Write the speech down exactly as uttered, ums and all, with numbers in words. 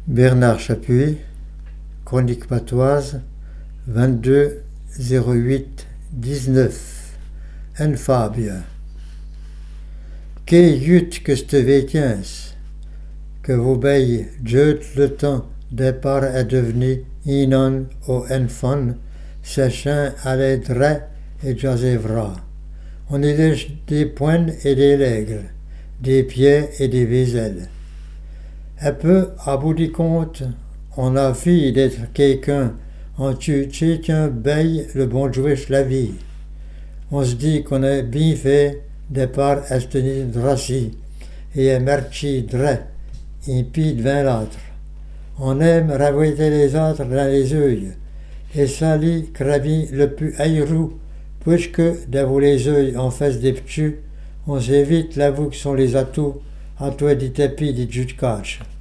Bernard Chapuis, Chronique patoise, vingt-deux zéro huit dix-neuf. En Fabia. Que jut que ste vétiens, que vous beille jeut le temps départ est devenu inon au enfant, séchant à l'aidre et josevra. On y lèche des poings et des lègres, des pieds et des vaiselles. Un peu à bout du compte, on a vu d'être quelqu'un en tu qu'un beille le bon jouet la vie. On se dit qu'on a bien fait départ à se tenir drassi et à marcher dre, un pied devant l'autre. On aime ravoiter les autres dans les yeux et sali cravi le plus aérou, puisque d'avoir les yeux en face des petits, on s'évite l'avoue que sont les atouts à toi du tapis du jus de cache.